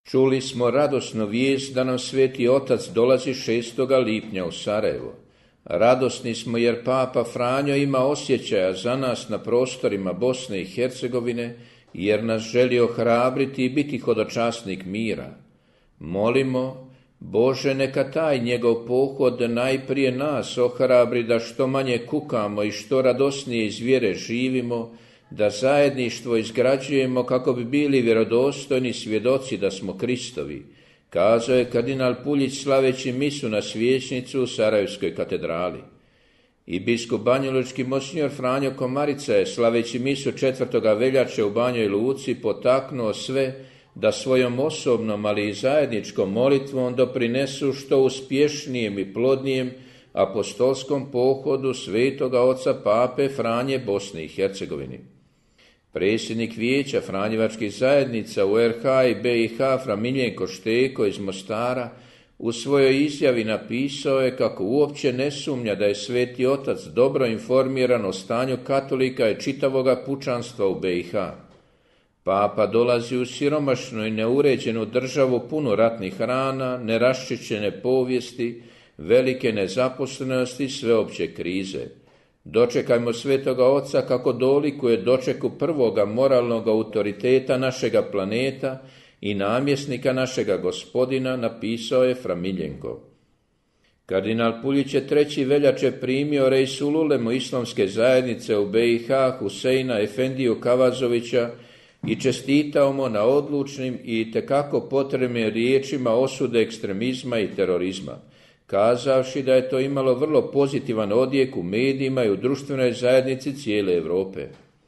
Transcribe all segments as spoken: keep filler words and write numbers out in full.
Čuli smo radosnu vijest da nam Sveti Otac dolazi šestog lipnja u Sarajevo. Radosni smo jer Papa Franjo ima osjećaja za nas na prostorima Bosne i Hercegovine, jer nas želi ohrabriti i biti hodočasnik mira. Molimo, Bože, neka taj njegov pohod najprije nas ohrabri da što manje kukamo i što radosnije iz vjere živimo, da zajedništvo izgrađujemo kako bi bili vjerodostojni svjedoci da smo Kristovi, kazao je kardinal Puljić slaveći misu na Svječnicu u Sarajevskoj katedrali. I biskup banjalučki monsinjor Franjo Komarica je slaveći misu četvrtoga veljače u Banjoj Luci potaknuo sve da svojom osobnom, ali i zajedničkom molitvom doprinesu što uspješnijem i plodnijem apostolskom pohodu Svetoga Oca Pape Franje Bosni i Hercegovini. Predsjednik Vijeća Franjevačkih zajednica u er ha i be i ha Fra Miljenko Šteko iz Mostara u svojoj izjavi napisao je kako uopće ne sumnja da je Sveti Otac dobro informiran o stanju katolika i čitavoga pučanstva u be i ha. Papa dolazi u siromašnu i neuređenu državu punu ratnih rana, neraščišćene povijesti, velike nezaposlenosti i sveopće krize. Dočekajmo Svetoga Oca kako dolikuje dočeku prvoga moralnog autoriteta našega planeta i namjesnika našega Gospodina, napisao je Fra Miljenko. Kardinal Puljić je trećeg veljače primio Reisul Ulemu islamske zajednice u be i ha Huseina Efendiju Kavazovića i čestitao mu na odlučnim i itekako potrebnim riječima osude ekstremizma i terorizma, kazavši da je to imalo vrlo pozitivan odjek u medijima i u društvenoj zajednici cijele Europe.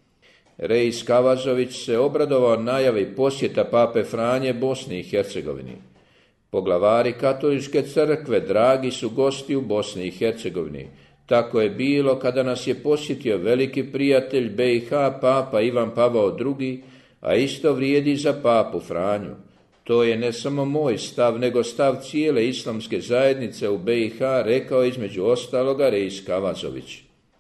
Reis Kavazović se obradovao najavi posjeta Pape Franje Bosni i Hercegovini. Poglavari katoličke crkve dragi su gosti u Bosni i Hercegovini. Tako je bilo kada nas je posjetio veliki prijatelj be i ha Papa Ivan Pavao drugi, a isto vrijedi za Papu Franju. To je ne samo moj stav, nego stav cijele islamske zajednice u be i ha, rekao između ostaloga Reis Kavazović.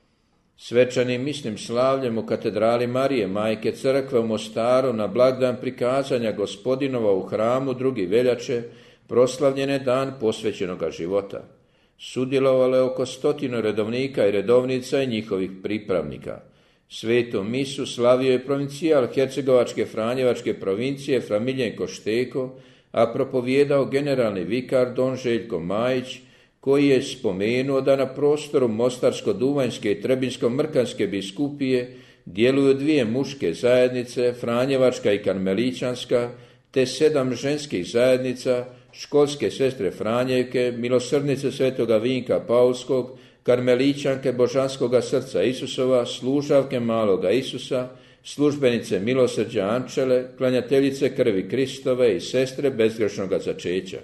Svečanim misnim slavljem u katedrali Marije, Majke Crkve u Mostaru, na blagdan prikazanja Gospodinova u hramu druge veljače, proslavljen je dan posvećenoga života. Sudjelovalo je oko stotinu redovnika i redovnica i njihovih pripravnika. Svetu misu slavio je provincijal Hercegovačke Franjevačke provincije Fra Miljenko Šteko, a propovijedao generalni vikar don Željko Majić, koji je spomenuo da na prostoru Mostarsko-Duvanjske i Trebinsko-Mrkanske biskupije djeluju dvije muške zajednice, Franjevačka i Karmeličanska, te sedam ženskih zajednica, školske sestre Franjevke, milosrdnice Svetoga Vinka Paulskog, Karmeličanke Božanskoga srca Isusova, služavke Maloga Isusa, službenice milosrđa Ančele, klanjateljice krvi Kristove i sestre bezgrešnoga začeća.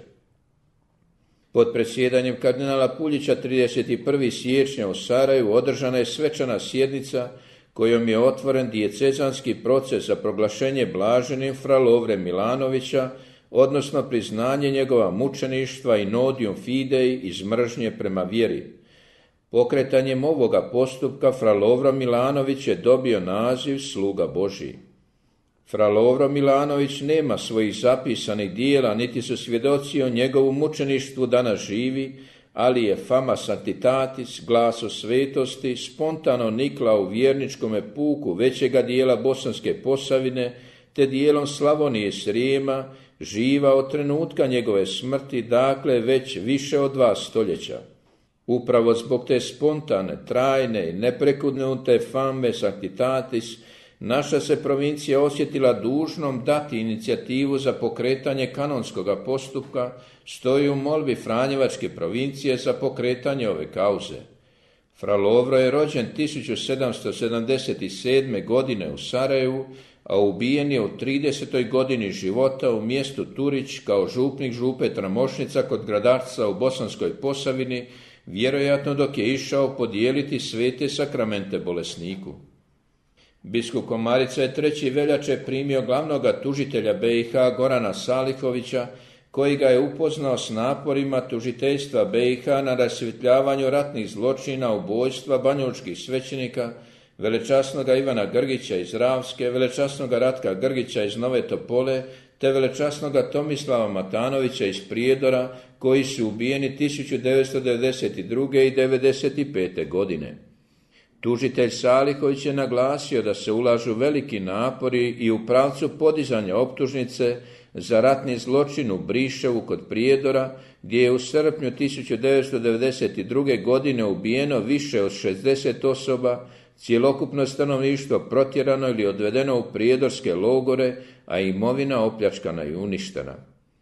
Pod predsjedanjem kardinala Puljića trideset prvog siječnja u Sarajevu održana je svečana sjednica kojom je otvoren dijecezanski proces za proglašenje blaženim Fra Lovre Milanovića, odnosno priznanje njegova mučeništva i nodium fidei iz mržnje prema vjeri. Pokretanjem ovoga postupka Fra Lovro Milanović je dobio naziv sluga Božji. Fra Lovro Milanović nema svojih zapisanih dijela, niti su svjedoci o njegovu mučeništvu danas živi, ali je fama sanctitatis, glas o svetosti, spontano nikla u vjerničkome puku većega dijela Bosanske Posavine, te dijelom Slavonije Srijema, živa od trenutka njegove smrti, dakle već više od dva stoljeća. Upravo zbog te spontane, trajne i neprekudnute fame sanctitatis, naša se provincija osjetila dužnom dati inicijativu za pokretanje kanonskoga postupka, stoji u molbi Franjevačke provincije za pokretanje ove kauze. Fra Lovro je rođen tisuću sedamsto sedamdeset sedme. godine u Sarajevu, a ubijen je u tridesetoj godini života u mjestu Turić kao župnik župe Tramošnica kod Gradarca u Bosanskoj Posavini, vjerojatno dok je išao podijeliti svete sakramente bolesniku. Biskup Komarica je trećeg veljače primio glavnoga tužitelja be i ha Gorana Salihovića, koji ga je upoznao s naporima tužiteljstva be i ha na rasvjetljavanju ratnih zločina, ubojstva banjalučkih svećenika, velečasnoga Ivana Grgića iz Ravske, velečasnoga Ratka Grgića iz Nove Topole, te velečasnoga Tomislava Matanovića iz Prijedora, koji su ubijeni tisuću devetsto devedeset druge. i devedeset pete. godine. Tužitelj Salihović je naglasio da se ulažu veliki napori i u pravcu podizanja optužnice za ratni zločin u Briševu kod Prijedora, gdje je u srpnju tisuću devetsto devedeset druge. godine ubijeno više od šezdeset osoba, cjelokupno stanovništvo protjerano ili odvedeno u prijedorske logore, a imovina opljačkana i uništena.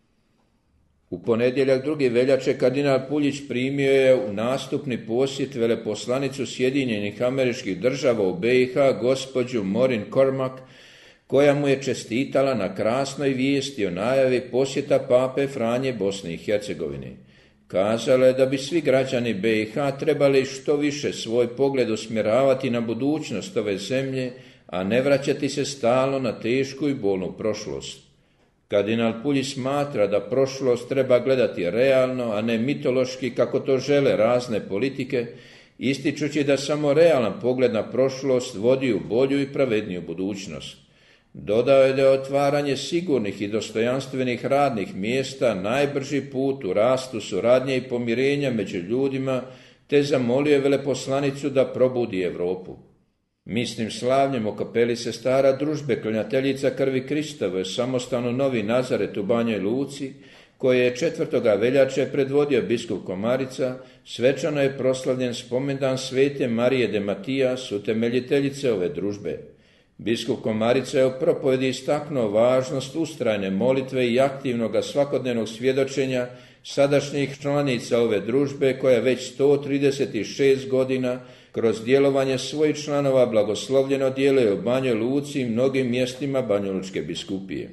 U ponedjeljak druge veljače kardinal Puljić primio je u nastupni posjet veleposlanicu Sjedinjenih Američkih Država u B i H gospođu Maureen Cormack, koja mu je čestitala na krasnoj vijesti o najavi posjeta pape Franje Bosni i Hercegovini. Kazala je da bi svi građani B i H trebali što više svoj pogled usmjeravati na budućnost ove zemlje, a ne vraćati se stalno na tešku i bolnu prošlost. Kardinal Puljić smatra da prošlost treba gledati realno, a ne mitološki kako to žele razne politike, ističući da samo realan pogled na prošlost vodi u bolju i pravedniju budućnost. Dodao je da je otvaranje sigurnih i dostojanstvenih radnih mjesta najbrži put u rastu suradnje i pomirenja među ljudima, te zamolio je veleposlanicu da probudi Europu. Misnim slavljem o kapeli sestara družbe Klanjateljica krvi Kristove, samostanu Novi Nazaret u Banjoj Luci, koje je četvrtoga veljače predvodio biskup Komarica, svečano je proslavljen spomendan Svete Marije de Matijas, utemeljiteljice ove družbe. Biskup Komarica je u propovedi istaknuo važnost ustrajne molitve i aktivnog svakodnevnog svjedočenja sadašnjih članica ove družbe, koja već sto trideset šest godina kroz djelovanje svojih članova blagoslovljeno djeluje u Banjoj Luci i mnogim mjestima Banjalučke biskupije.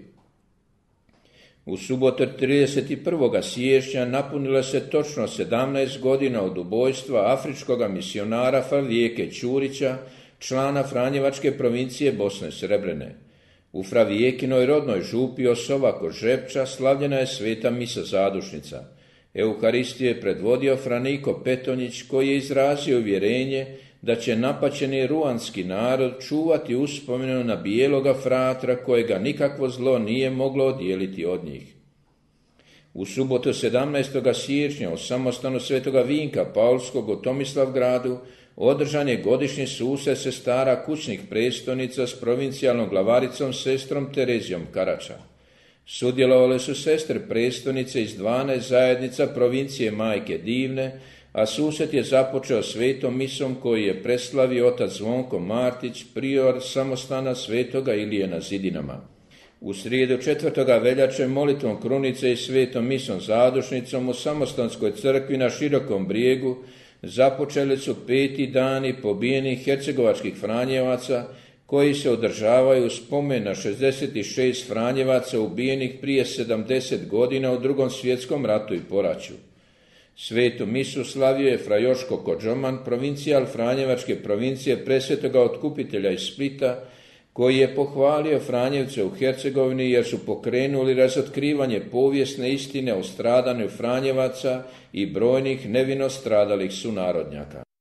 U subotu trideset prvog siječnja napunilo se točno sedamnaest godina od ubojstva afričkog misionara Fravijeke Ćurića, člana Franjevačke provincije Bosne Srebrene. U Fravijekinoj rodnoj župi Osova kod Žepča slavljena je sveta misa zadušnica. Euharistiju je predvodio Franiko Petonjić, koji je izrazio uvjerenje da će napaćeni ruanski narod čuvati uspomenu na bijeloga fratra kojega nikakvo zlo nije moglo odijeliti od njih. U subotu sedamnaestog siječnja u samostanu Svetoga Vinka Paulskog u Tomislavgradu održan je godišnji susret sestara kućnih prestonica s provincijalnom glavaricom sestrom Terezijom Karača. Sudjelovale su sestre prestonice iz dvanaest zajednica provincije Majke Divne, a susret je započeo svetom misom koji je preslavio otac Zvonko Martić, prior samostana Svetoga Ilije na Zidinama. U srijedu četvrtoga veljače molitvom krunice i svetom misom zadušnicom u samostanskoj crkvi na Širokom brijegu započeli su peti dani pobijenih hercegovačkih Franjevaca, koji se održavaju u spomen na šezdeset šest Franjevaca ubijenih prije sedamdeset godina u Drugom svjetskom ratu i poraću. Svetu misu slavio je fra Joško Kodžoman, provincijal Franjevačke provincije Presvetoga Otkupitelja iz Splita, koji je pohvalio Franjevce u Hercegovini jer su pokrenuli razotkrivanje povijesne istine o stradanju Franjevaca i brojnih nevino stradalih sunarodnjaka.